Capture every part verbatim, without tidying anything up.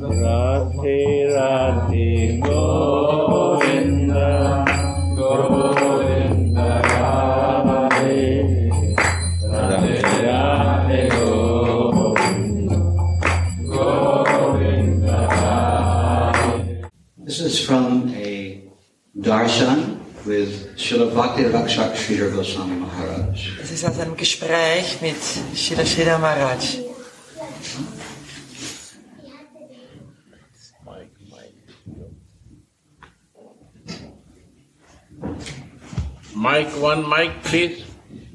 Radhe Radhe Govinda Govinda Radhe Radhe Radhe Govinda Govinda Radhe. This is from a darshan with Srila Bhakti Rakshak Sridhar Goswami Maharaj. Das ist aus einem Gespräch mit Srila Sridhar Maharaj. Mic, one mic, please.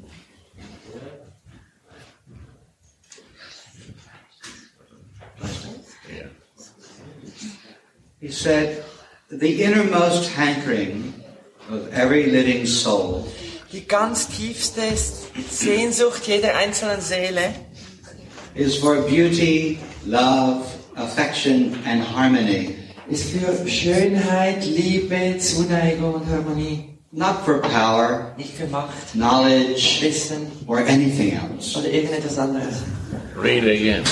Yeah. He said, the innermost hankering of every living soul Die ganz tiefste Sehnsucht jeder einzelnen Seele is for beauty, love, affection and harmony. ist für Schönheit, Liebe, Zuneigung und Harmonie. Not for power, Nicht für Macht, knowledge, Wissen or anything else. oder irgendetwas anderes. Read again.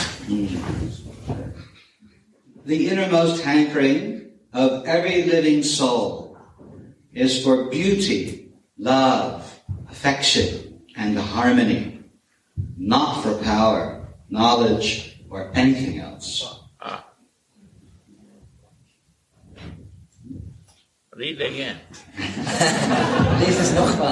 The innermost hankering of every living soul is for beauty, love, affection, and harmony. Not for power, knowledge, or anything else. Ah. Read again. Lies es nochmal.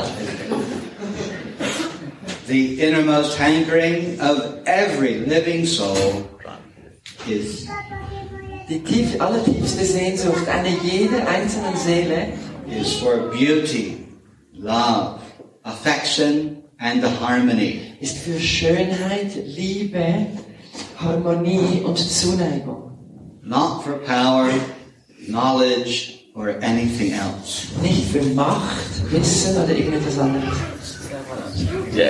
The innermost hankering of every living soul is, Die tief, allertiefste Sehnsucht einer jeder einzelnen Seele is for beauty, love, affection, and harmony. ist für Schönheit, Liebe, Harmonie und Zuneigung. Not for power, knowledge, or anything else. Nicht für Macht, Wissen oder irgendetwas anderes. Yeah.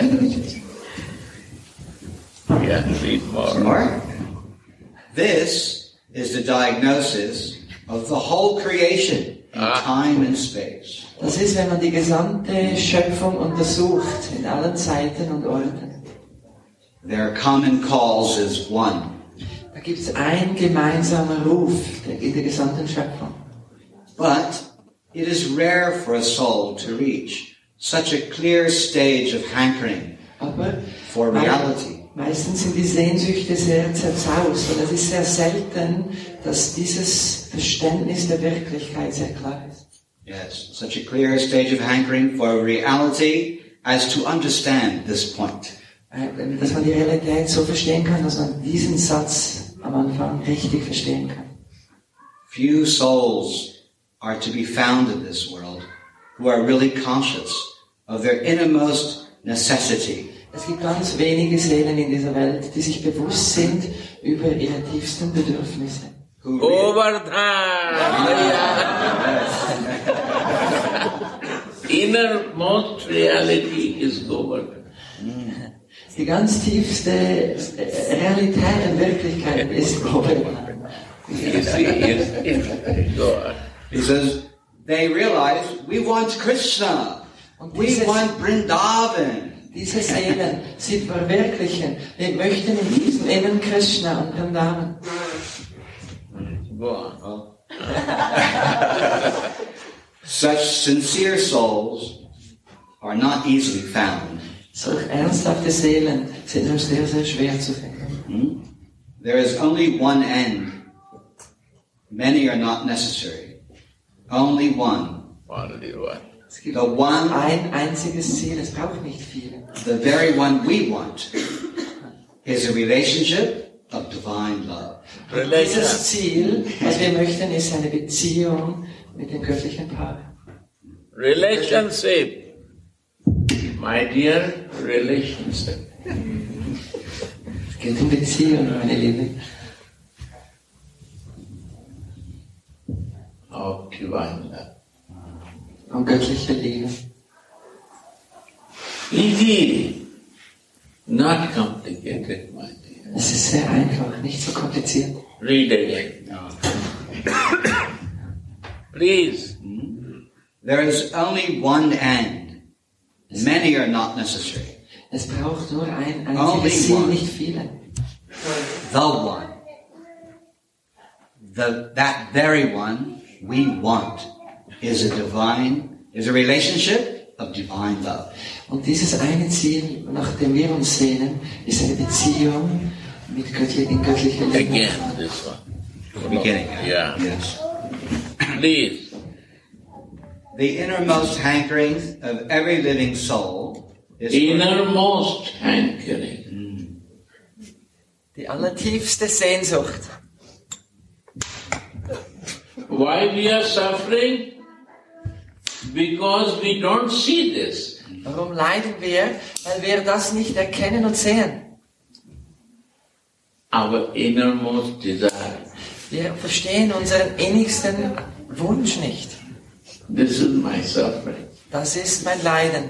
Yeah, read more. More? This is the diagnosis of the whole creation in Ah. time and space. Das ist, wenn man die gesamte Schöpfung untersucht, in allen Zeiten und Orten. Their common cause is one. Da gibt es einen gemeinsamen Ruf in der gesamten Schöpfung. But it is rare for a soul to reach such a clear stage of hankering Aber for reality. meistens sind die Sehnsüchte sehr zerzaust und es ist sehr selten, dass dieses Verständnis der Wirklichkeit sehr klar ist. Yes, such a clear stage of hankering for reality as to understand this point. Äh, Dass man die Realität so verstehen kann, dass man diesen Satz am Anfang richtig verstehen kann. Few souls are to be found in this world who are really conscious of their innermost necessity. Es gibt ganz wenige Seelen in dieser Welt, die sich bewusst sind über ihre tiefsten Bedürfnisse. Who really, Innermost reality is Govardhan. Die ganz tiefste äh, Realität und Wirklichkeit ist Govardhan. You see, it's, it's, go on. he says, they realize we want Krishna. Und We dieses, want Vrindavan. diese Seelen sie verwirklichen. Wir möchten in diesem Innen Krishna und Vrindavan. Go on. Such sincere souls are not easily found. Solch ernsthafte Seelen sind nur sehr, sehr schwer zu finden. Hmm? There is only one end. Many are not necessary. Only one. Only one. Es gibt The one, ein einziges Ziel, es braucht nicht viele. the very one we want, is a relationship of divine love. Dieses Ziel, was wir möchten, ist eine Beziehung mit dem göttlichen Paar. Relationship. My dear, relationship. Es geht um Beziehung, meine Liebe. Of divine love. Um göttliche Liebe. Easy. Not complicated, my dear. Es ist sehr einfach, nicht so kompliziert. Read again. Please. There is only one end. Many are not necessary. Es braucht nur ein Only einziges Ziel, one. nicht viele. The one. the, that very one we want is a divine, is a relationship of divine love. Und dieses eine Ziel, nach dem wir uns sehnen, ist eine Beziehung mit göttlich, in göttlicher Liebe. Again, this one. The beginning. Yeah. Yes. Please. The innermost hankering of every living soul is for, Innermost hankering. Die allertiefste Sehnsucht. Why we are suffering? Because we don't see this. Warum leiden wir? Weil wir das nicht erkennen und sehen. Our innermost desire. Wir verstehen unseren innigsten Wunsch nicht. This is my suffering. Das ist mein Leiden.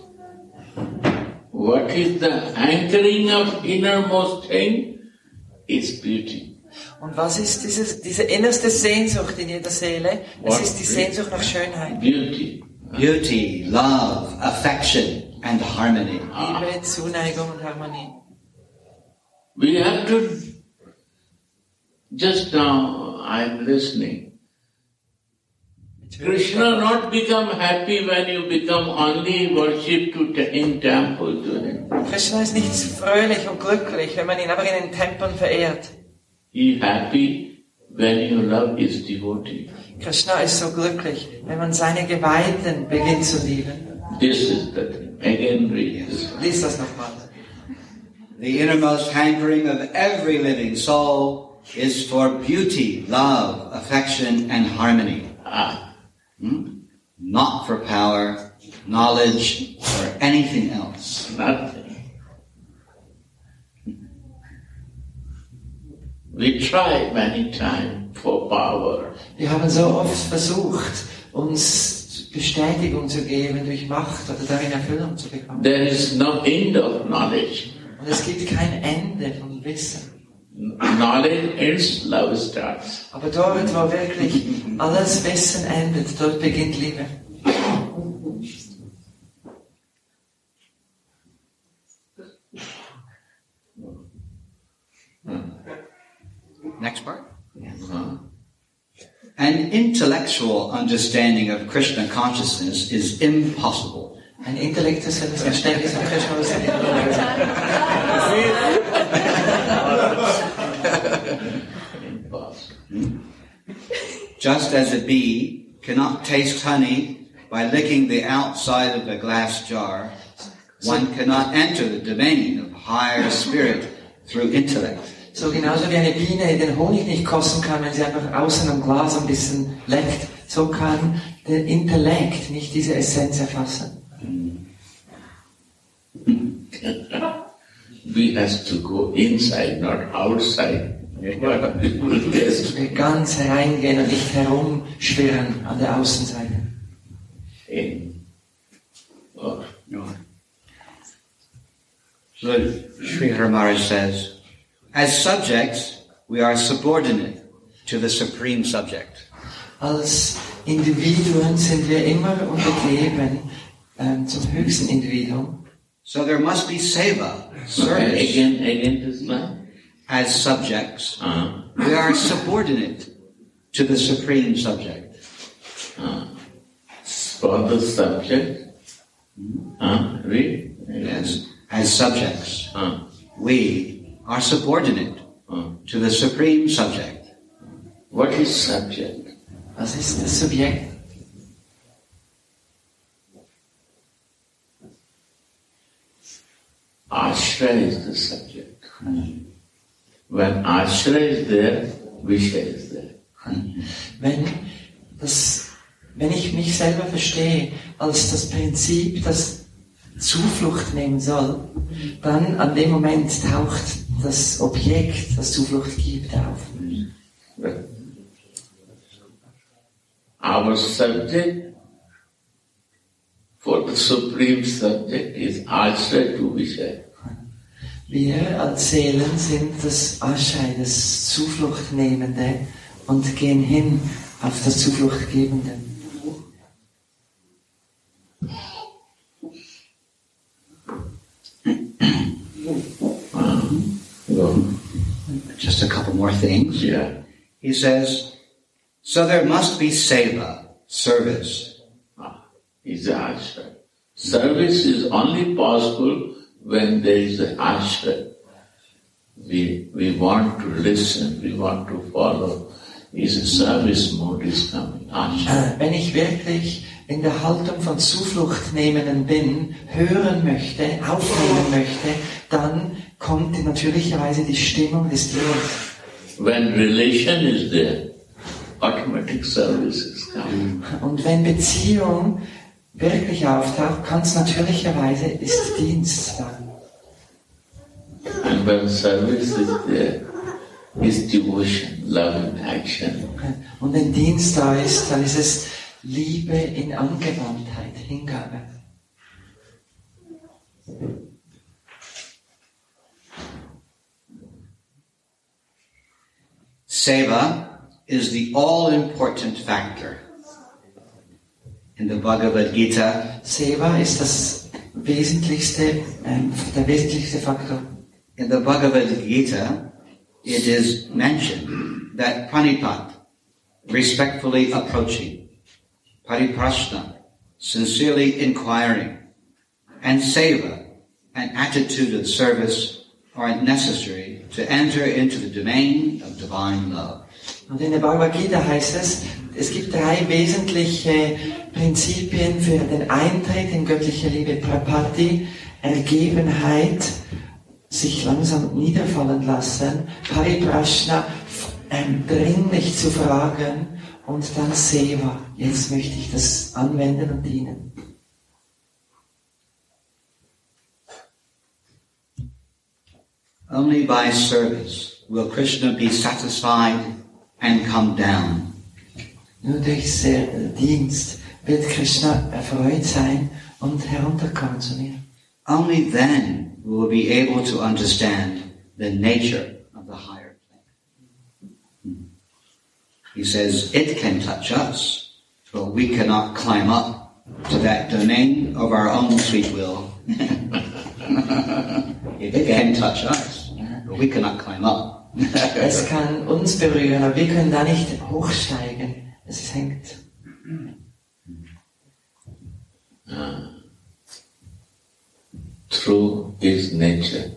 What is the anchoring of innermost thing? Is beauty. Und was ist dieses, diese innerste Sehnsucht in jeder Seele? Es What? ist die Sehnsucht nach Schönheit. Beauty. beauty, love, affection, and harmony. Liebe, Zuneigung und Harmonie. We have to, just now I'm listening. Krishna not become happy when you become only worship to te- in temple to him. Krishna ist nicht fröhlich und glücklich, wenn man ihn einfach in den Tempeln verehrt. He happy when you love his devotee. Krishna ist so glücklich, wenn man seine Geweihten beginnt zu lieben. This is the thing. Again read this. Lies das nochmal. The innermost hankering of every living soul is for beauty, love, affection, and harmony. Ah, Hmm? Not for power, knowledge, or anything else. nothing. We try many times for power. Wir haben so oft versucht, uns Bestätigung zu geben durch Macht oder darin Erfüllung zu bekommen. There is no end of knowledge. Und es gibt kein Ende von Wissen. Knowledge ends, love starts. Aber dort, wo wirklich alles Wissen endet, dort beginnt Liebe. Next part. Uh-huh. An intellectual understanding of Krishna consciousness is impossible. Ein intellektuelles Verständnis von Krishna ist Impossible. Just as a bee cannot taste honey by licking the outside of a glass jar, one cannot enter the domain of higher spirit through intellect. So genauso wie eine Biene den Honig nicht kosten kann, wenn sie einfach außen am Glas ein bisschen leckt, so kann der Intellekt nicht diese Essenz erfassen. We has to go inside, not outside. Yes. Wir ganz reingehen und nicht herumschwirren an der Außenseite. In. Oh. So Sridhar Maharaj says, as subjects, we are subordinate to the supreme subject. Als Individuen sind wir immer untergeben ähm, zum höchsten Individuum. So there must be seva, Okay, service. again, again this line. As subjects, Uh, we are subordinate to the supreme subject. uh, for the subject. Uh, read. Yes. As subjects, Uh, we are subordinate uh. to the supreme subject. What is subject? Was ist das Subjekt? Ashra is the subject. When Ashra is there, Vishya is there. Wenn, das, wenn ich mich selber verstehe als das Prinzip, das Zuflucht nehmen soll, dann an dem Moment taucht das Objekt, das Zuflucht gibt, auf. Our subject for the supreme subject is Ashra to Vishya. Wir als Seelen sind das Ashray, das Zufluchtnehmende und gehen hin auf das Zufluchtgebende. So, Just a couple more things. yeah. he says, so there must be seva, service. Ah, is the ashray. Service is only possible when there is an ashray. We, we want to listen, we want to follow. Is a service mode is coming. Ashray. Wenn ich wirklich in der Haltung von Zuflucht nehmenden bin, hören möchte, aufnehmen möchte, dann kommt natürlicherweise die Stimmung des Dienstes. When relation is there, automatic service is coming. Und wenn Beziehung wirklich auftaucht, ganz natürlicherweise ist Dienst da. And when service is there, is devotion, love in action. Und wenn Dienst da ist, dann ist es Liebe in Angewandtheit, Hingabe. Seva is the all-important factor. In the Bhagavad Gita, Seva ist das wesentlichste, ähm, der wesentlichste Faktor. in the Bhagavad Gita, it is mentioned that pranipat, respectfully approaching, pariprashna, sincerely inquiring, and seva, an attitude of service, are necessary to enter into the domain of divine love. Und in der Bhagavad Gita heißt es, es gibt drei wesentliche Prinzipien für den Eintritt in göttliche Liebe. Prapatti, Ergebenheit, sich langsam niederfallen lassen, Pariprashna, ähm, dringlich zu fragen, und dann Seva, jetzt möchte ich das anwenden und dienen. Only by service will Krishna be satisfied and come down. Nur durch den Dienst wird Krishna erfreut sein und herunterkommen zu mir. Only then we will be able to understand the nature of the higher plane. He says it can touch us, but we cannot climb up to that domain of our own sweet will. It can touch us, but we cannot climb up. Es kann uns berühren, aber wir können da nicht hochsteigen. Es hängt. Uh, through its nature,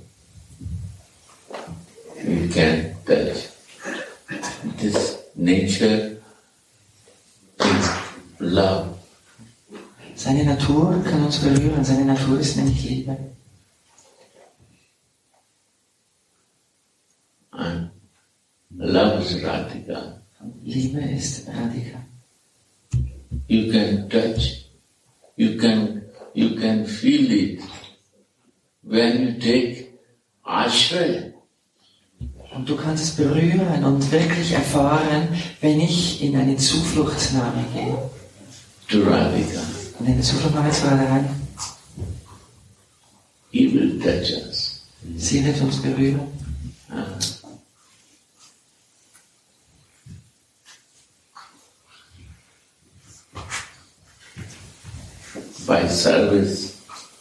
we can touch. This nature is love. Seine Natur kann uns berühren, seine Natur ist nämlich Liebe. And love is Radhika. Liebe ist Radhika. You can touch, you can, you can feel it when you take ashray. Und du kannst es berühren und wirklich erfahren, wenn ich in eine Zufluchtsnahme gehe. To Radhika. Und in der Zufluchtsnahme zu Radharani. He will touch us. Sie wird uns berühren. Uh, by service,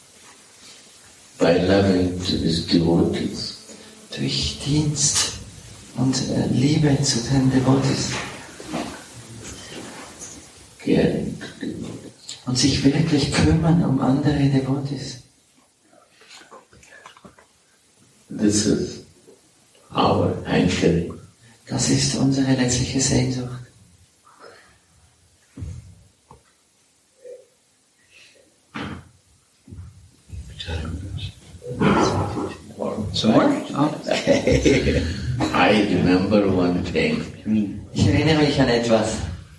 by loving to his devotees. Durch Dienst und äh, Liebe zu den Devotees. Caring to devotees. Und sich wirklich kümmern um andere Devotees. This is our anchoring. Das ist unsere letztliche Sehnsucht. Sorry? Okay. I remember one thing. Ich erinnere mich an etwas.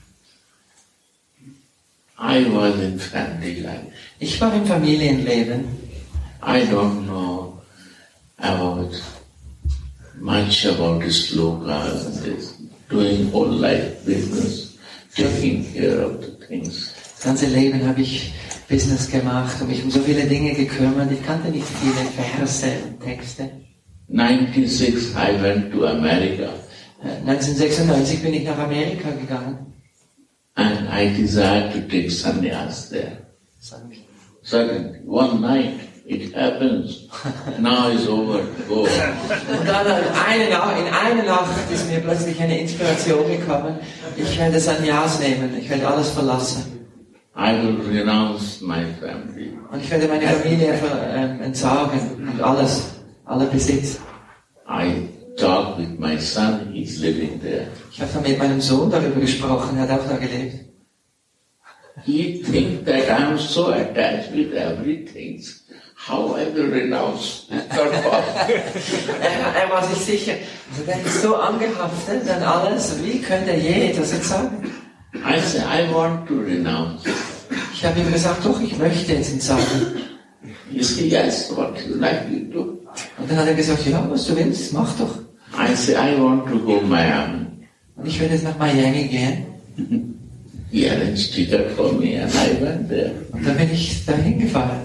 I was in family life. Ich war im Familienleben. I don't know about much about slokas and this, doing whole life business, taking care of the things. Das ganze Leben habe ich Business gemacht und mich um so viele Dinge gekümmert. Ich kannte nicht viele Verse und Texte. ninety-six I went to America neunzehnhundertsechsundneunzig bin ich nach Amerika gegangen. and I desired to take sannyas there. Suddenly, one night, it happens. Now it's over. Go. Und dann eine Nacht, in einer Nacht ist mir plötzlich eine Inspiration gekommen. Ich werde Sannyas nehmen. Ich werde alles verlassen. I will renounce my family. Und ich werde meine Familie ver, ähm, entsagen und alles, alle Besitz. I talked with my son. He's living there. Ich habe dann mit meinem Sohn darüber gesprochen. Er hat auch da gelebt. He thinks that I am so attached with everything. How I will renounce this purpose? er, er war sich sicher. Also der ist so angehaftet an alles. Wie könnte er je das jetzt sagen? I said, I want to renounce. Ich habe ihm gesagt, doch, ich möchte jetzt entsagen. He said, yes, what you like you do. Und dann hat er gesagt, ja, was du willst, mach doch. I said, I want to go Miami. Und ich werde jetzt nach Miami gehen. He arranged ticket for me and I went there. Und dann bin ich dahin gefahren.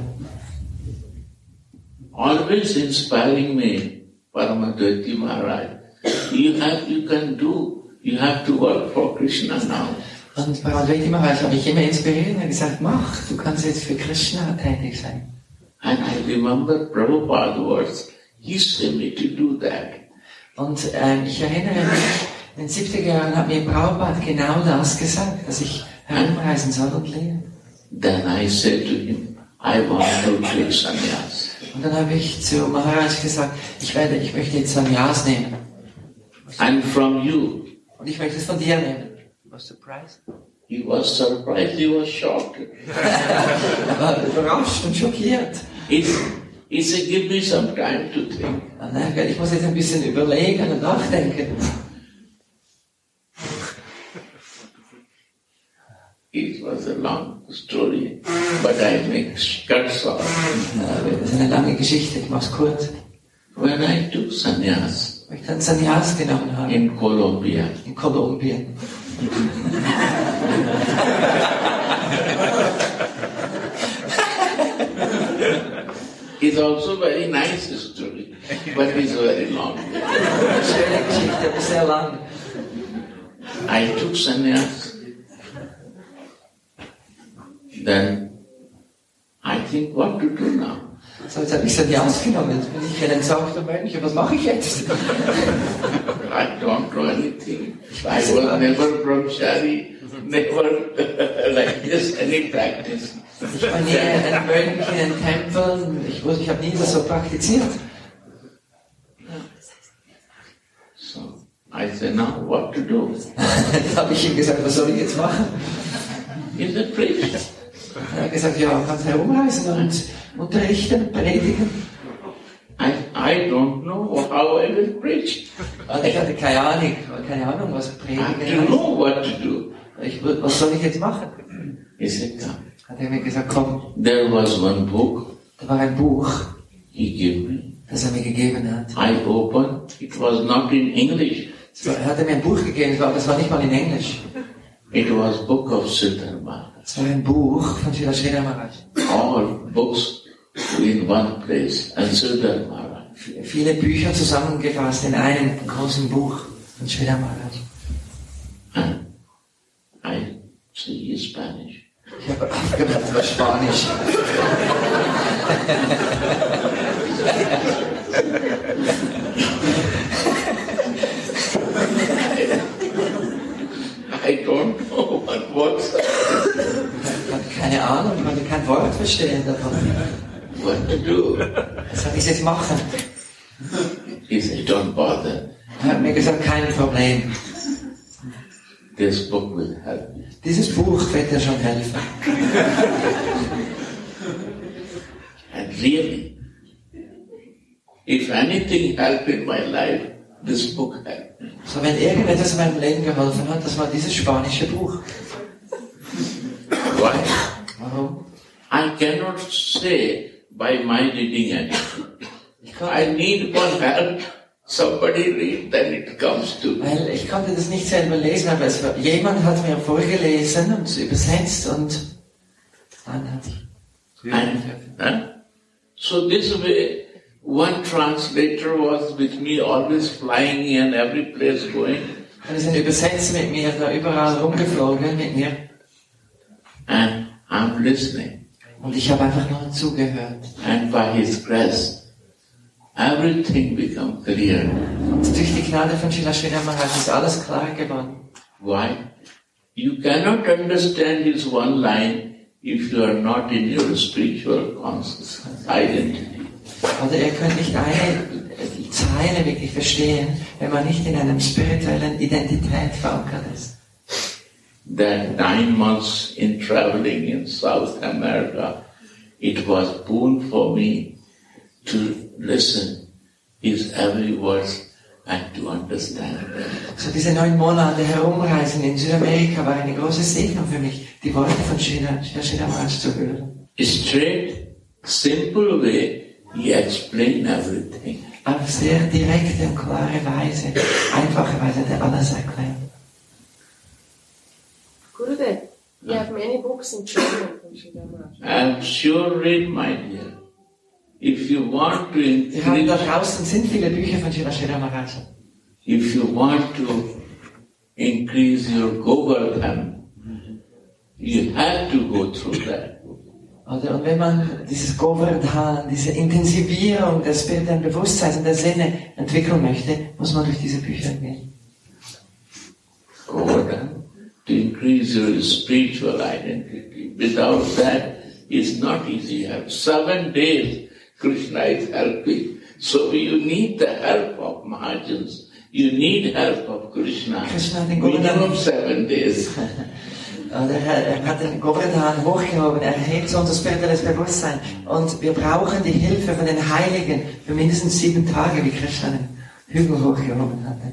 Always inspiring me, Paramadvaiti Maharaj. You have, you can do, you have to work for Krishna now. Und Paramadvaiti Maharaj habe ich immer inspiriert und gesagt, mach, du kannst jetzt für Krishna tätig sein. And I remember Prabhupada's words. He said me to do that. Und ähm, ich erinnere mich, in den siebziger Jahren hat mir Prabhupada genau das gesagt, dass ich herumreisen soll und lehren. Then I said to him, I want to take sannyas. Und dann habe ich zu Maharaj gesagt, ich werde, ich möchte jetzt Sannyas nehmen. And from you. Und ich möchte es von dir nehmen. Was surprised? He was surprised, he was shocked. Er war überrascht und schockiert. He, he said, give me some time to think. Und dann, ich muss jetzt ein bisschen überlegen und nachdenken. It was a long story, but I make cuts off. Das ist eine lange Geschichte, ich mach's kurz. When I took sannyas Weil ich dann Sannyas genommen habe. in Colombia, In Kolumbien. it's also very nice story, but it's very long. Schöne Geschichte, aber sehr lang. I took sannyas. Then I think what to do now. So, jetzt habe ich Sannyas genommen, jetzt bin ich ein entsagter Mönch, was mache ich jetzt? I don't know anything. I was never brahmachari, never like this, any practice. Ich war nie ein Mönch in den Tempeln, ich, wusste, ich habe nie das so praktiziert. So I said, now what to do? Jetzt habe ich ihm gesagt, was soll ich jetzt machen? He said, preach. Er hat gesagt, ja, kannst herumreisen und unterrichten, predigen. I, I don't know how I will preach. Und ich hatte keine Ahnung, keine Ahnung, was I predigen have to heißt. know what to do. Ich, was soll ich jetzt machen? He said, come. Hat er mir gesagt, komm, There was one book da war ein Buch, he gave me. das er mir gegeben hat. I opened, it was not in English. So, er hat mir ein Buch gegeben, aber das war nicht mal in Englisch. It was book of Siddhar Maharaj. Es war ein Buch von Srila Maharaj. All books in one place, and Siddhar Maharaj. Viele Bücher zusammengefasst in einem großen Buch von Srila Maharaj. And I speak Spanish. Ich habe aufgehört, das war Spanisch. I don't know what words. Ich hatte keine Ahnung, ich konnte kein Wort verstehen davon. What to do? Was soll ich jetzt machen? He said, don't bother. Er hat mir gesagt, kein Problem. This book will help you. Dieses Buch wird dir schon helfen. And really, if anything helped in my life, this book helped me. So, wenn irgendetwas in meinem Leben geholfen hat, das war dieses spanische Buch. Why? Warum? I cannot say by my reading anything. Ich I konnte, need one help. Somebody read, then it comes to me. weil ich konnte das nicht selber lesen, aber es war, jemand hat mir vorgelesen und es übersetzt und dann hat ich. And, huh? So this way, one translator was with me, always flying in every place going. Und es ist ein Übersetzer mit mir, da überall rumgeflogen mit mir. And I'm listening. Und ich habe einfach nur zugehört. And by His grace, everything become clear. Und durch die Gnade von Srila Sridhar Maharaj ist alles klar geworden. Why? You cannot understand His one line if you are not in your spiritual conscious identity. Oder ihr könnt nicht eine Zeile wirklich verstehen, wenn man nicht in einer spirituellen Identität verankert ist. That nine months in traveling in South America, it was boon for me to listen His every word and to understand them. So diese neun Monate herumreisen in Südamerika war eine große Segnung für mich, die Worte von Srila Sridhar Maharaj zu hören. Straight, simple way, He explained everything. Auf sehr direkte und klare Weise, einfache Weise, der alles erklärt. Gurudev, you have many books in German from Sridhar Maharaj. I'm sure read, my dear. If you want to Wir haben da increase, draußen sind viele Bücher von Srila Sridhar Maharaj. if you want to increase your Govardhan, you have to go through that. Oder, und wenn man dieses Govardhan, diese Intensivierung des spirituellen Bewusstseins und der Sinne entwickeln möchte, muss man durch diese Bücher gehen. Govardhan, to increase your spiritual identity. Without that, it's not easy. You have seven days, Krishna is helping. So you need the help of Mahajans. You need help of Krishna. Krishna hat den Govardhan, Minimum seven days. oder er, er hat den Govardhan hochgehoben, er hebt so unser spirituelles Bewusstsein. Und wir brauchen die Hilfe von den Heiligen für mindestens sieben Tage, wie Krishna den Hügel hochgehoben hatte.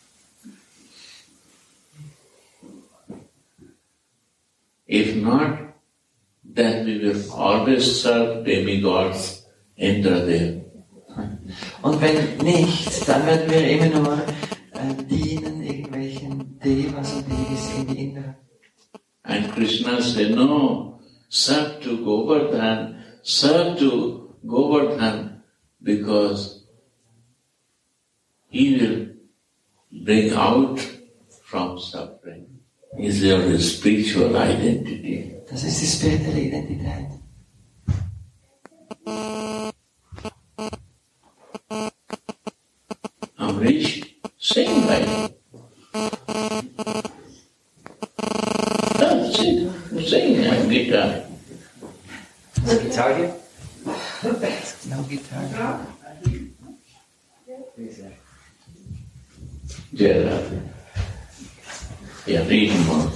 If not, then we will always serve demigods Indradev. Und wenn nicht, dann werden wir immer nur äh, dienen irgendwelchen Devas und Devis in die Indra. And Krishna said, no, serve to Govardhan, serve to Govardhan, because he will bring out from suffering. Is your spiritual identity. Das ist die spirituelle Identität. Amrish, sing like oh, sing, sing on guitar. No guitar here? No guitar. Yeah, yeah, read more.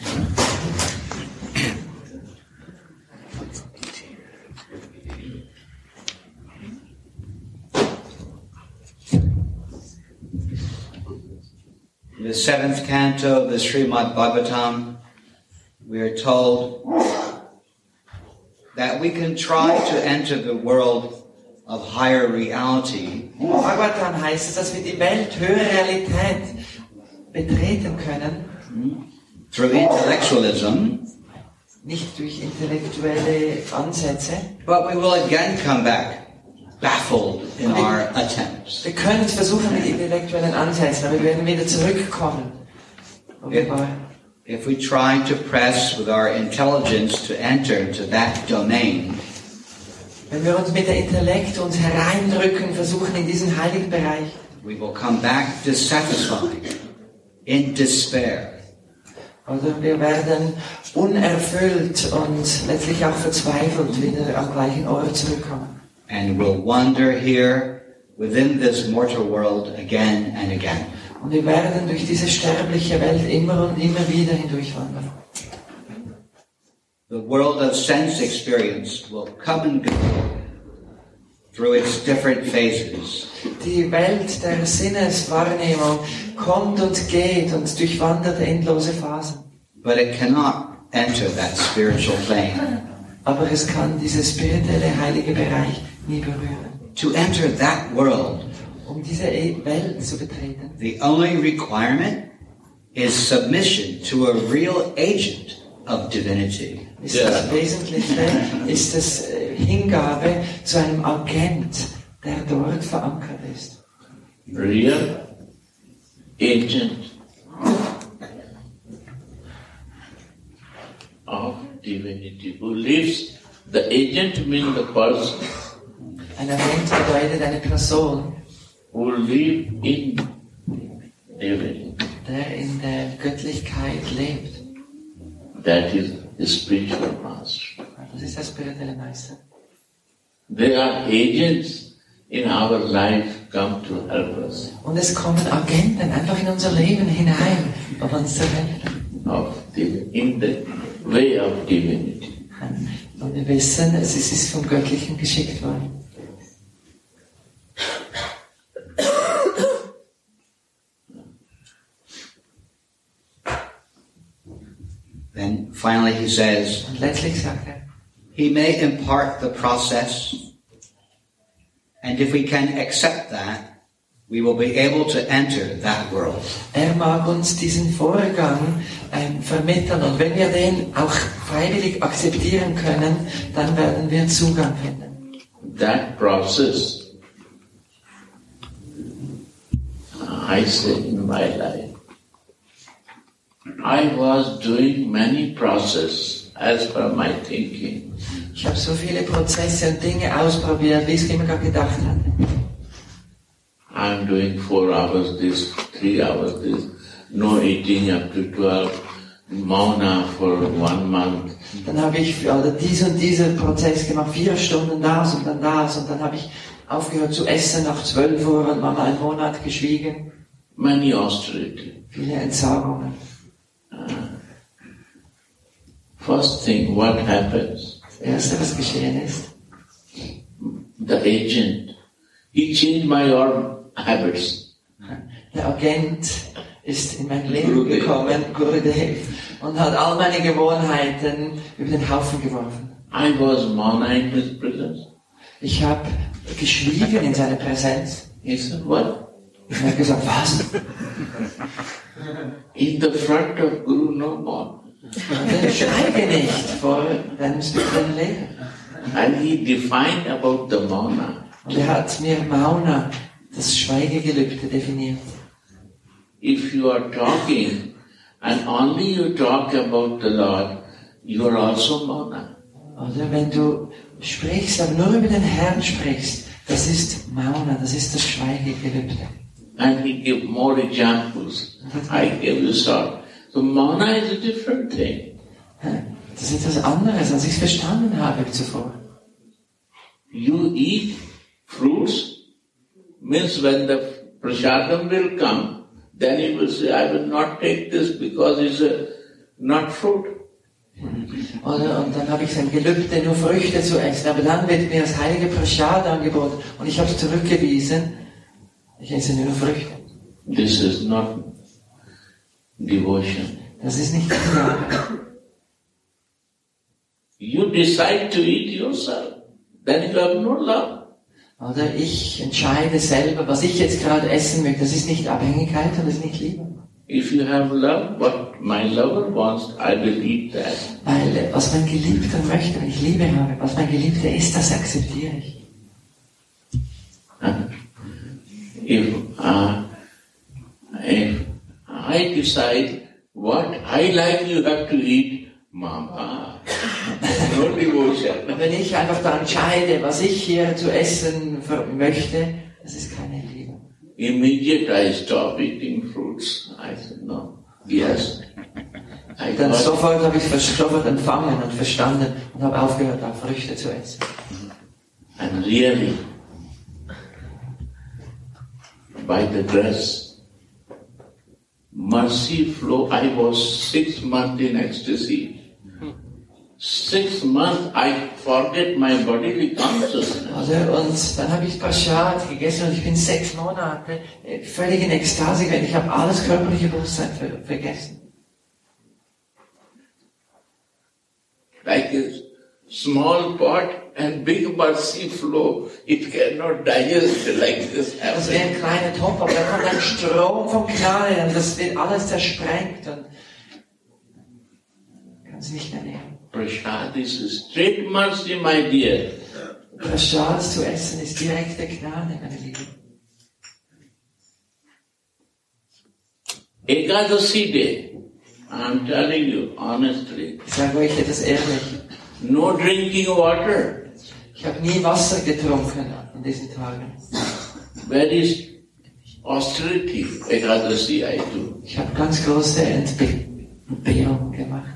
In the seventh canto of the Srimad Bhagavatam, we are told that we can try to enter the world of higher reality. Im Bhagavatam heißt es, dass wir die Welt, höhere Realität betreten können. Through intellectualism, Nicht durch intellektuelle Ansätze. but we will again come back baffled in our attempts. Wir können es versuchen mit intellektuellen Ansätzen, aber wir werden wieder zurückkommen. Wo wir waren. If we try to press with our intelligence to enter into that domain, Wenn wir uns mit der Intellekt uns hereindrücken, versuchen in diesen heiligen Bereich, we will come back dissatisfied, in despair. oder wir werden unerfüllt und letztlich auch verzweifelt wieder am gleichen Ort zurückkommen. And will wander here within this mortal world again and again. Und wir werden durch diese sterbliche Welt immer und immer wieder hindurchwandern. The world of sense experience will come and go through its different phases. Die Welt der Sinneswahrnehmung kommt und geht und durchwandert endlose Phasen. But it cannot enter that spiritual plane. Aber es kann dieses spirituelle, heilige Bereich nie berühren. To enter that world, Um diese Welt zu betreten, the only requirement is submission to a real agent of divinity. ist Ja. das Wesentliche, ist das äh, Hingabe zu einem Agent, der dort verankert ist. Real agent of divinity who lives The agent means the person Ein Agent bedeutet eine Person, who live in divinity. der in der Göttlichkeit lebt. That is the spiritual master. Das ist der spirituelle Meister. They are agents in our life come to help us Und es kommen Agenten einfach in unser Leben hinein, um uns zu helfen. of div- in the way of divinity. Und wir wissen, es ist vom Göttlichen geschickt worden. Then finally he says, Und letztlich sagt er, he may impart the process, and if we can accept that, we will be able to enter that world. er mag uns diesen Vorgang ähm, vermitteln und wenn wir den auch freiwillig akzeptieren können, dann werden wir Zugang finden. That process, I say in my life, I was doing many processes as per my thinking. Ich habe so viele Prozesse und Dinge ausprobiert, wie ich es immer gerade gedacht hatte. I'm doing four hours this, three hours this, no eating up to twelve, Mauna for one month. Dann habe ich also dies und diesen Prozess gemacht, vier Stunden das und dann das und dann habe ich aufgehört zu essen nach zwölf Uhr und mal einen Monat geschwiegen. Many austerity. Viele Entsagungen. First thing, what happens? Das Erste, was geschehen ist, The agent, he changed my old habits. der Agent ist in mein Leben Gurudev. gekommen, Gurudev, und hat all meine Gewohnheiten über den Haufen geworfen. I was Mauna in his presence. Ich habe geschwiegen in seiner Präsenz. He said, what? Ich habe gesagt, was? In the front of Guru, no more. Schweige nicht vor deinem spirituellen Leben. And he defined about the Mauna. Und er hat mir Mauna, das Schweigegelübde, definiert. If you are talking and only you talk about the Lord, you are also Mauna. Oder wenn du sprichst, aber nur über den Herrn sprichst, das ist Mauna, das ist das Schweigegelübde. And he gave more examples. I gave you some. So Mauna is a different thing. Das ist etwas anderes, als ich es verstanden habe zuvor. You eat fruits, means when the prasadam will come, then you will say, I will not take this because it's a, not fruit. Oder, und dann habe ich sein Gelübde, nur Früchte zu essen, aber dann wird mir das heilige Prasad angeboten und ich habe es zurückgewiesen, ich esse nur Früchte. This is not devotion. Das ist nicht Hingabe. You decide to eat yourself, then you have no love. Oder ich entscheide selber, was ich jetzt gerade essen möchte. Das ist nicht Abhängigkeit und das ist nicht Liebe. If you have love, what my lover wants, I will eat that. Weil was mein Geliebter möchte, wenn ich Liebe habe, was mein Geliebter ist, das akzeptiere ich. If, uh, if I decide what I like, you have to eat, Mama. No devotion. Und wenn ich einfach da entscheide, was ich hier zu essen möchte, das ist keine Liebe. Immediate I stop eating fruits. I said, no. Yes. I Dann got sofort habe ich es sofort empfangen und verstanden und habe aufgehört, auch Früchte zu essen. and really, by the grace, mercy flow. I was six months in ecstasy. Six months I forget my bodily consciousness. Oder? Und dann habe ich Prasad gegessen und ich bin sechs Monate völlig in Ekstase gewesen. Ich habe alles körperliche Bewusstsein ver vergessen. Like a small pot and big mercy flow, it cannot digest like this. Das wäre ein kleiner Topf, aber da kommt ein Strom vom Gnade und das wird alles zersprengt und kann sie nicht mehr nehmen. Prasad is straight mercy, my dear. Prasad zu essen ist direkte Gnade, meine Liebe. Ekadasi day, I'm telling you honestly, Ich sage euch etwas ehrlich. No drinking water. Ich habe nie Wasser getrunken in diesen Tagen. Where is austerity? Ekadasi I do. Ich habe ganz große Entbe- Entbehrung gemacht.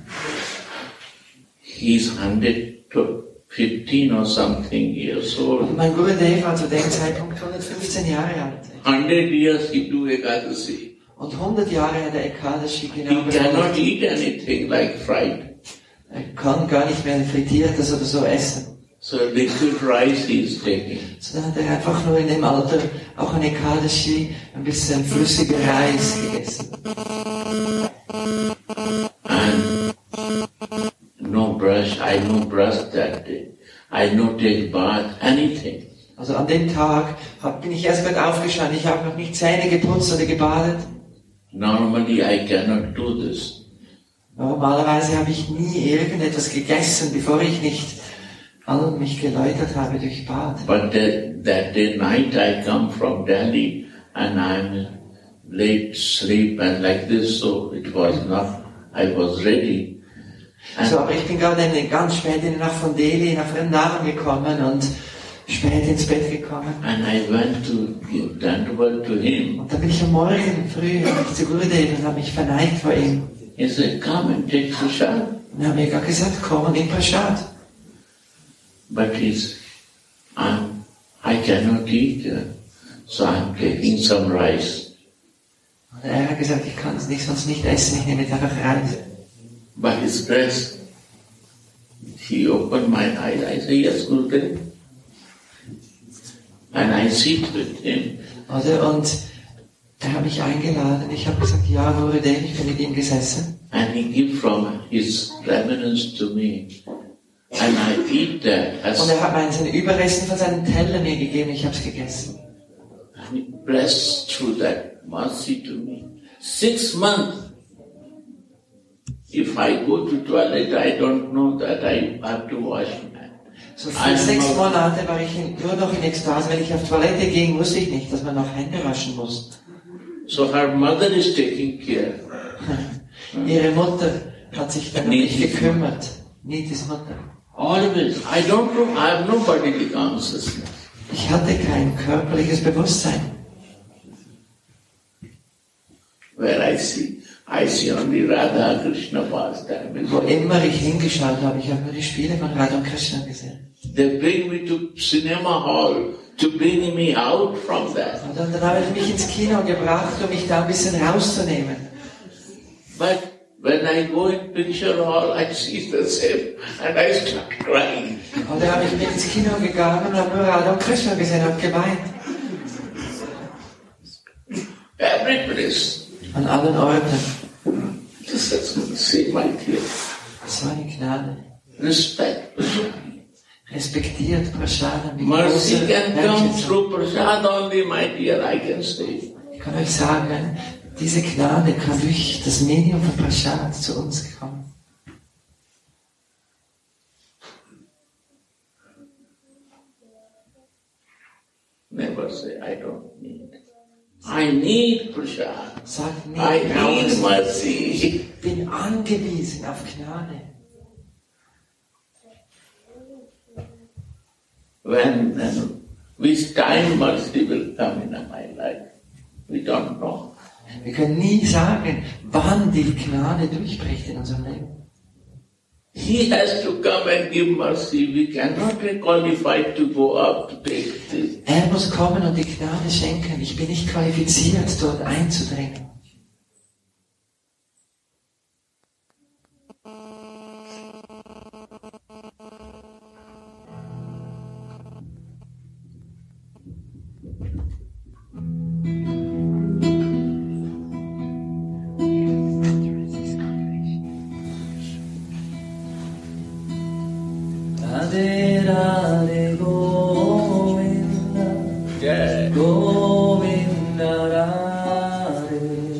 He's one hundred fifteen or something years old. Und mein Gurudev war zu dem Zeitpunkt hundertfünfzehn Jahre alt. one hundred years he do Ekadasi. Und hundert Jahre hat er Ekadashi He genau cannot befolgt. eat anything like fried. Er kann gar nicht mehr Frittiertes oder so essen. So liquid rice he is taking. So dann hat er einfach nur in dem Alter auch an Ekadashi ein bisschen flüssiger Reis gegessen. And no brush, I no brush that day. I no take bath, anything. Also an dem Tag hab, bin ich erst gerade aufgestanden. Ich habe noch nicht Zähne geputzt oder gebadet. Normally I cannot do this. Normalerweise habe ich nie irgendetwas gegessen, bevor ich nicht all mich geläutert habe durch Bad. But that, that day night I come from Delhi and I'm late sleep and like this, so it was not, I was ready. And So, aber ich bin gerade in- ganz spät in der Nacht von Delhi nach Vrindavan gekommen und spät ins Bett gekommen. And I went to give Dandavat to him. Und dann bin ich am Morgen früh zu Gurudev und habe mich verneigt vor ihm. He said, come and take prasad. Und er hat mir gar gesagt, komm und nimm Prasad. But he's, I'm, I cannot eat, uh, so I'm taking some rice. Und er hat gesagt, ich kann es nicht, sonst nicht essen, ich nehme jetzt einfach Reis. By his grace, he opened my eyes. I say, yes, Gurudev. And I sit with him. Oder? Und er hat mich eingeladen. Ich habe gesagt, ja, Gurudev, ich bin mit ihm gesessen. And he give from his remnants to me. And I eat that as Und er hat mir seine Überresten von seinem Teller mir gegeben, ich habe es gegessen. and he blessed through that mercy to me. Six months. If I go to toilet, I don't know that I have to wash my hands. So für sechs Monate war ich in, nur noch in Ekstase. Wenn ich auf Toilette ging, wusste ich nicht, dass man noch Hände waschen muss. So her mother is taking care. Ihre Mutter hat sich dann um mich gekümmert. Nitis Mutter. Always. I don't know. I have no bodily consciousness. Ich hatte kein körperliches Bewusstsein. Where I see, I see only Radha Krishna pastime. Wo immer ich hingeschaut habe, ich habe nur die Spiele von Radha und Krishna gesehen. They bring me to cinema hall to bring me out from that. Und dann, dann habe ich mich ins Kino gebracht, um mich da ein bisschen rauszunehmen. But when I go in picture hall, I see the same and I start crying. Und dann habe ich mit ins Kino gegangen und habe nur Radha und Krishna gesehen und geweint. Every place. An allen Orten. This is see my dear. Das war eine Gnade. Respect. Respektiert Prasada mit Mercy großer can come Wertschätzung. through prasad only, my dear, I can say. Ich kann euch sagen, diese Gnade kann durch das Medium von Prasad zu uns kommen. Never say, I don't need. I need prasad. Sagt nicht, I ich brauche need es. mercy. Ich bin angewiesen auf Gnade. When uh, which time mercy will come in my life, we don't know. Wir können nie sagen, wann die Gnade durchbricht in unserem Leben. He has to come and give mercy. We cannot be qualified to go up to take this. Er muss kommen und die Gnade schenken. Ich bin nicht qualifiziert, dort einzudringen. Radhe Radhe Govinda Yeah. Govinda Radhe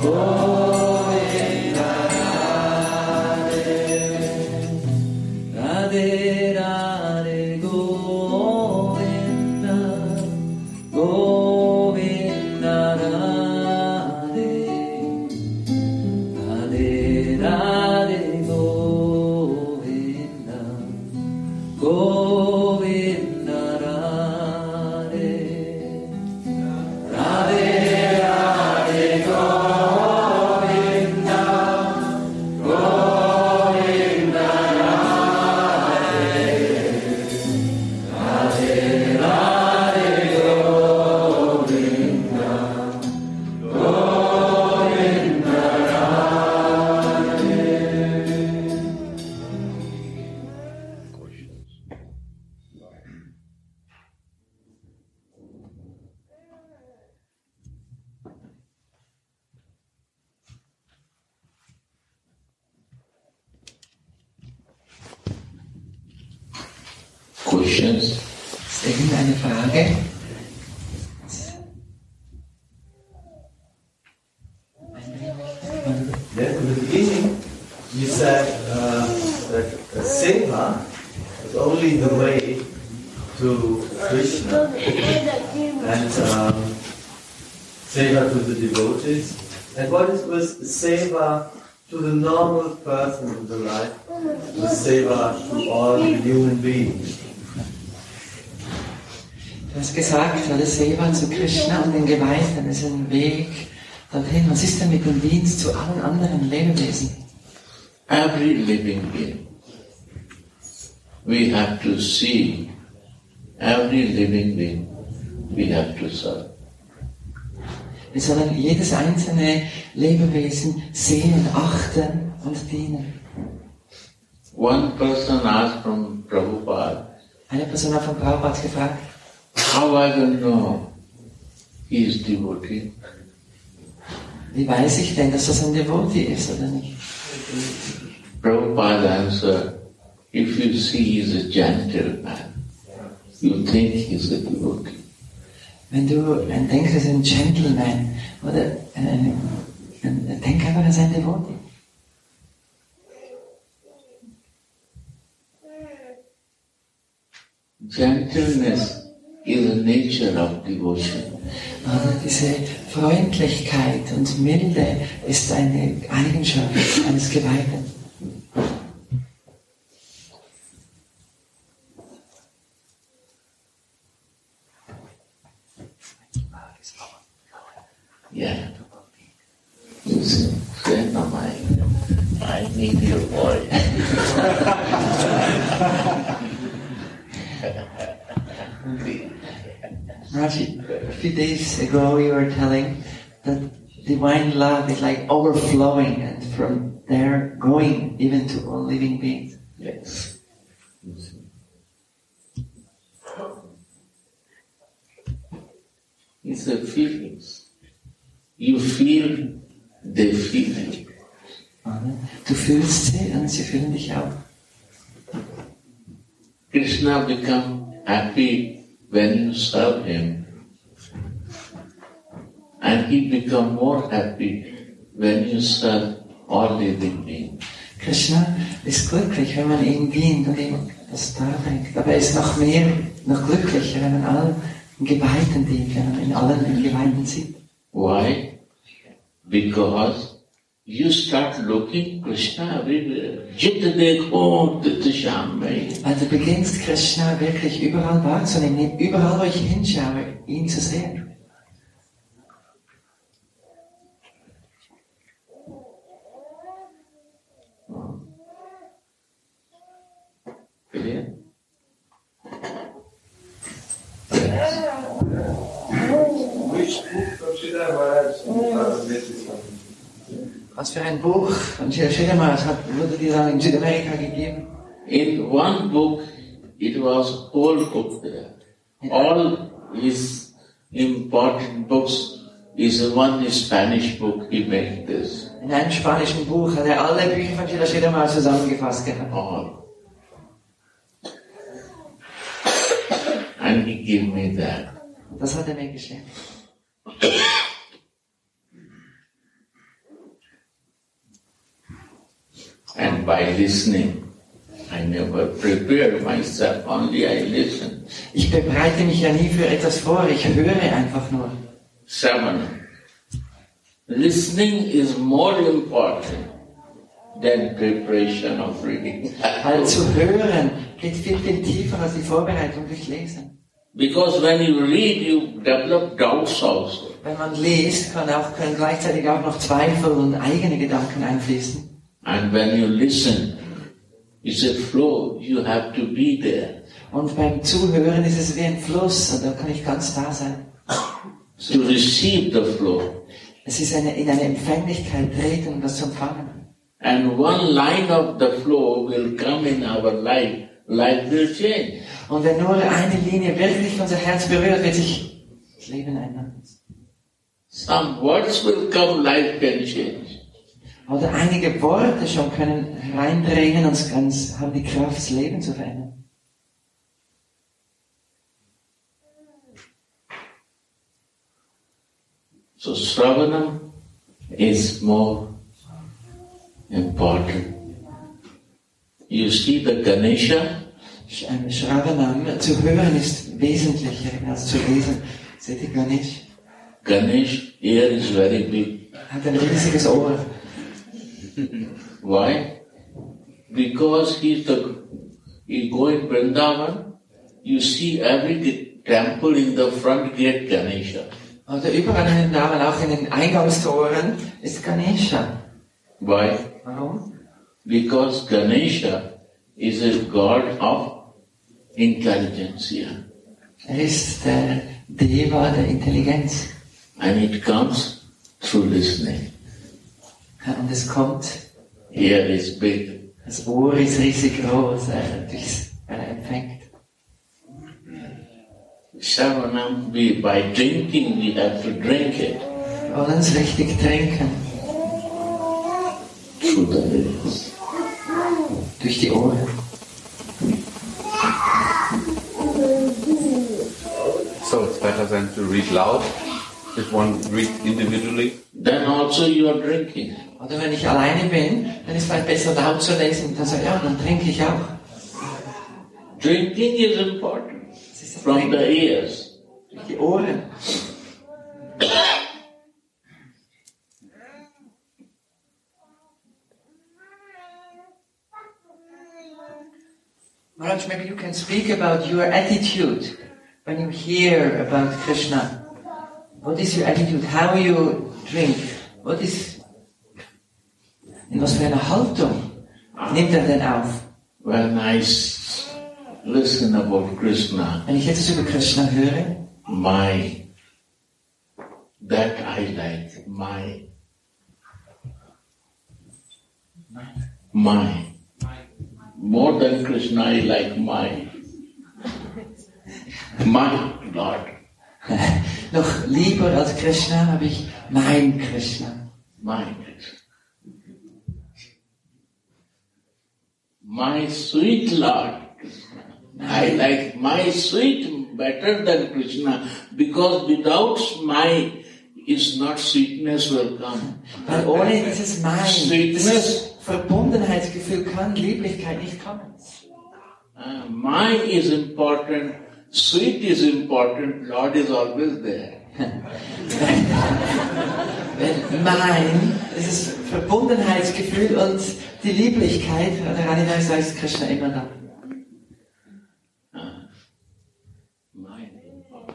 Questions? Ist irgendeine Frage? Yes, in the beginning, you said uh, that uh, seva is only the way to Krishna and um, seva to the devotees. And what is was seva to the normal person in the life, the seva to all human beings? Du hast gesagt, weil das Seva zu Krishna und den Geweihten ist ein Weg dorthin. Was ist denn mit dem Dienst zu allen anderen Lebewesen? Every living being. We have to see every living being we have to serve. Wir sollen jedes einzelne Lebewesen sehen, achten und dienen. One person asked from Prabhupada, Eine Person hat von Prabhupada gefragt, how I will know he is devotee? wie weiß ich denn, dass das ein Devotee ist oder nicht? Prabhupada answered, if you see he is a gentleman, you think he is a devotee. Wenn du denkst, er ist ein Gentleman, oder ein, ein, denk einfach, er ist ein Devotee. Gentleness is the nature of devotion. Also diese Freundlichkeit und Milde ist eine Eigenschaft eines Geweihten. Yeah. You see, friend of mine, I need your voice. Raji, a few days ago you were telling that divine love is like overflowing and from there going even to all living beings. Yes. It's the feelings. You feel, they feel you. Du fühlst sie und sie fühlen dich auch. Krishna become happy when you serve him, and he become more happy when you serve all living beings. Krishna ist glücklich, wenn man ihm dient und ihm das darbringt. Aber er ist noch mehr, noch glücklicher, wenn man allen Geweihten dient, wenn man in allen Geweihten sieht. Why? Because you start looking Krishna everywhere. Jit dekho tit sham mein. Weil du beginnst, Krishna wirklich überall wahrzunehmen, überall, wo ich hinschaue, ihn zu sehen. Clear? Which book of Sridhar Maharaj is from? Was für ein Buch von Srila Sridhar Maharaj hat, wurde dir dann in Südamerika gegeben? In one book, it was whole book there. All his important books is one Spanish book, he made this. In einem spanischen Buch hat er alle Bücher von Srila Sridhar Maharaj zusammengefasst gehabt. All. And he gave me that. Das hat er mir geschenkt. And by listening, I never prepare myself, only I listen. Ich bereite mich ja nie für etwas vor, ich höre einfach nur. Seven. Listening is more important than preparation of reading. Weil zu hören geht viel, viel tiefer als die Vorbereitung durch Lesen. Because when you read, you develop doubts also. Wenn man liest, kann auch, können gleichzeitig auch noch Zweifel und eigene Gedanken einfließen. And when you listen, it's a flow, you have to be there. Und beim Zuhören ist es wie ein Fluss und da kann ich ganz da sein. To receive the flow. Es ist eine, in eine Empfänglichkeit treten, um das zu empfangen. And one line of the flow will come in our life, life will change. Und wenn nur eine Linie wirklich unser Herz berührt, wird sich das Leben ändern. Some words will come, life can change. Oder einige Worte schon können reindrehen und ganz, haben die Kraft, das Leben zu verändern. So Shravanam is more important. You see the Ganesha, Shravanam, zu hören ist wesentlicher als zu lesen. Seht ihr Ganesh? Ganesh ear is very big. Hat ein riesiges Ohr. Why? Because he's the, you go in Vrindavan, you see every temple in the front gate Ganesha. Oder überall in den Namen, auch in den Eingangstoren, ist Ganesha. Why? Warum? Because Ganesha is a god of intelligentsia. Er ist der Deva der Intelligenz. And it comes through listening. Und es kommt, Ear is big. das Ohr ist riesig groß, äh, durchs, weil er empfängt. Shravanam, we, by drinking, we have to drink it Wir wollen es richtig trinken, through the ears. durch die Ohren. So it's better than to read loud if one read individually. Then also you are drinking. Oder wenn ich alleine bin, dann ist es vielleicht besser laut zu lesen. Dann sage ich, ja, dann trinke ich auch. Drinking is important Das ist das from Trinken the ears. durch die Ohren. Maharaj, maybe you can speak about your attitude when you hear about Krishna. What is your attitude? How you drink? What is... In was für eine Haltung nimmt er denn auf? When I s- listen about Krishna, Wenn ich jetzt über Krishna höre, my, that I like, my, my. More than Krishna, I like my, my Lord, noch lieber als Krishna habe ich mein Krishna. my Krishna. My sweet Lord, Krishna. I like my sweet better than Krishna because without my is not sweetness will come. Weil ohne dieses Mein, Sweetness. dieses Verbundenheitsgefühl kann Lieblichkeit nicht kommen. Uh, my is important, sweet is important, Lord is always there. Wenn mein, dieses Verbundenheitsgefühl und die Lieblichkeit, oder Radhika ist Krishna immer da. Uh, mine is important.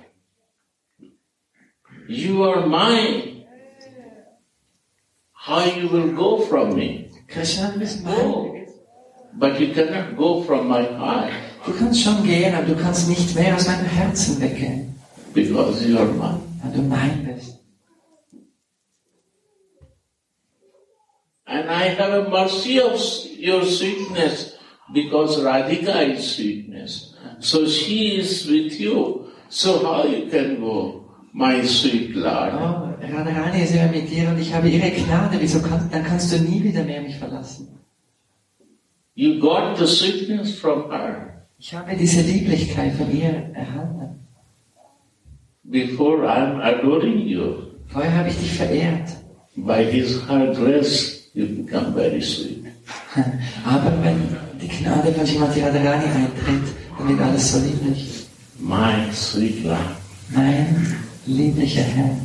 You are mine. How you will go from me? Krishna, du bist No. mein. But you cannot go from my heart Du kannst schon gehen, aber du kannst nicht mehr aus meinem Herzen weggehen, because you are mine. weil du mein bist. And I have a mercy of your sweetness because Radhika is sweetness. So she is with you. So how you can go, my sweet Lord? Oh, Radharani ist immer mit dir und ich habe ihre Gnade, wieso kann, dann kannst du nie wieder mehr mich verlassen. You got the sweetness from her. Ich habe diese Lieblichkeit von ihr erhalten. Before I am adoring you. Vorher habe ich dich verehrt. By his her grace, you become very sweet. Aber wenn die Gnade von Srimati Radharani eintritt, dann wird alles so lieblich. My sweet love. Mein lieblicher Herr.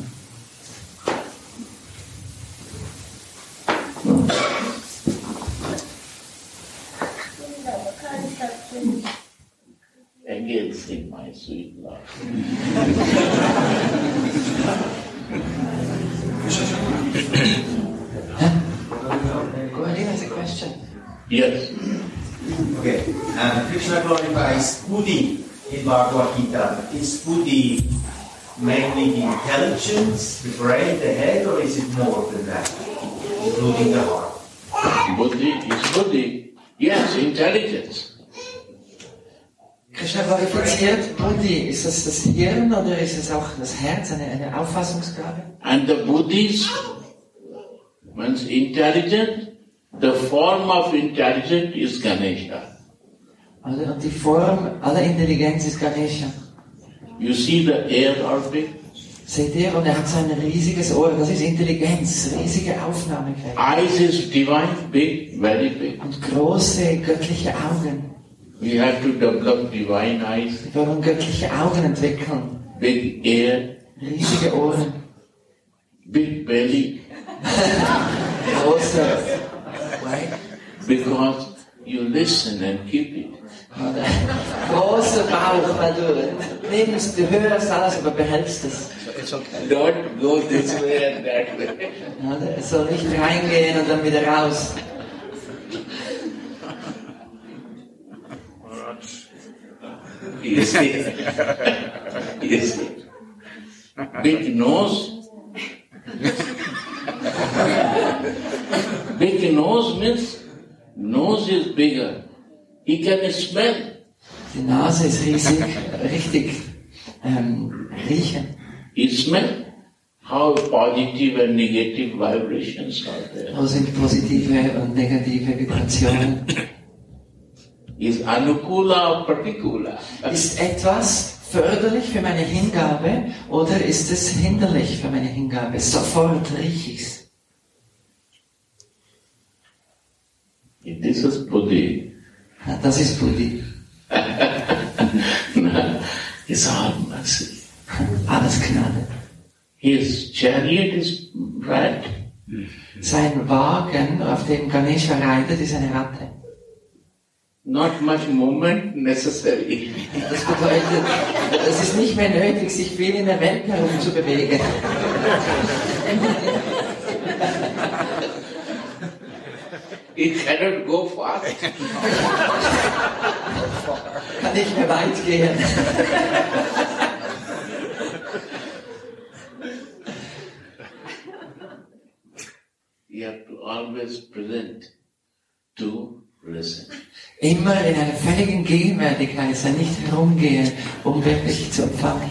Again sing my sweet love. Guarina has a question. Yes. Okay. Um, Krishna glorifies buddhi in Bhagavad Gita. Is buddhi mainly the intelligence, the brain, the head, or is it more than that, including the heart? Buddhi is buddhi. Yes, intelligence. Krishna glorifiziert Buddhi. Ist das das Hirn oder ist es auch das Herz, eine, eine Auffassungsgabe? And the buddhis means intelligent. The form of intelligence is Ganesha. Oder? Und die Form aller Intelligenz ist Ganesha. You see the air orbit? Seht ihr? Und er hat so ein riesiges Ohr. Das ist Intelligenz, riesige Aufnahmefähigkeit. Eyes is divine, big, very big. Und große göttliche Augen. We have to develop divine eyes, Wir wollen göttliche Augen entwickeln. big ear, Riesige Ohren. big belly, Große. Right? because you listen and keep it. Oder? Großer Bauch, weil du nimmst, du hörst alles, aber behältst es. Don't go this way and that way. Oder? Es soll nicht reingehen und dann wieder raus. You see? You see? Big nose. Big nose means nose is bigger. He can smell. Die Nase ist riesig, richtig ähm, riechen. He smell how positive and negative vibrations are there. Wo sind positive und negative Vibrationen? Is anukula or pratikula? Ist etwas förderlich für meine Hingabe oder ist es hinderlich für meine Hingabe? Sofort riech ich's. This is buddhi. Das ist Buddhi. It's all mercy. Alles Gnade. His chariot is rat. Sein Wagen, auf dem Ganesha reitet, ist eine Ratte. Not much movement necessary. Das bedeutet, es ist nicht mehr nötig, sich viel in der Welt herumzubewegen. He cannot go fast. Kann nicht mehr weit gehen. You have to always present to listen. Immer in einer völligen Gegenwärtigkeit sein, nicht herumgehen, um wirklich zu empfangen.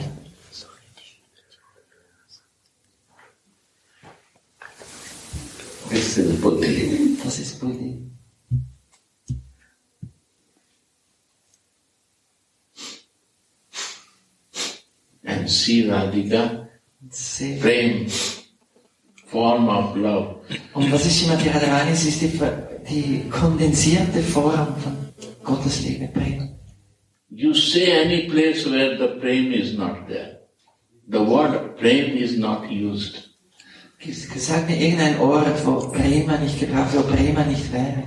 This is buddhi. Das ist Buddhi. And see Radhika, Sehr. prem, form of love. Und was ist Srimati Radharani? Es ist die, die kondensierte Form von Gottes Liebe, Prem. You say any place where the prem is not there. The word prem is not used. Sag mir irgendein Ort, wo Prema nicht gebraucht, wo Prema nicht wäre.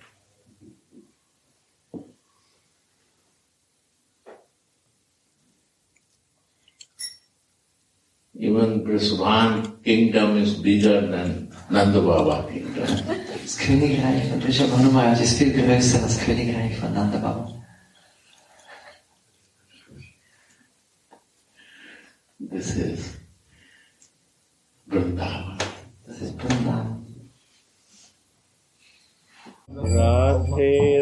Even Brisbane kingdom is bigger than Nanda Baba kingdom. Das Königreich von Vrishabhanu Maharaj ist viel größer als das Königreich von Nanda Baba. This is Vrindavan. Das ist Vrindavan. Radhe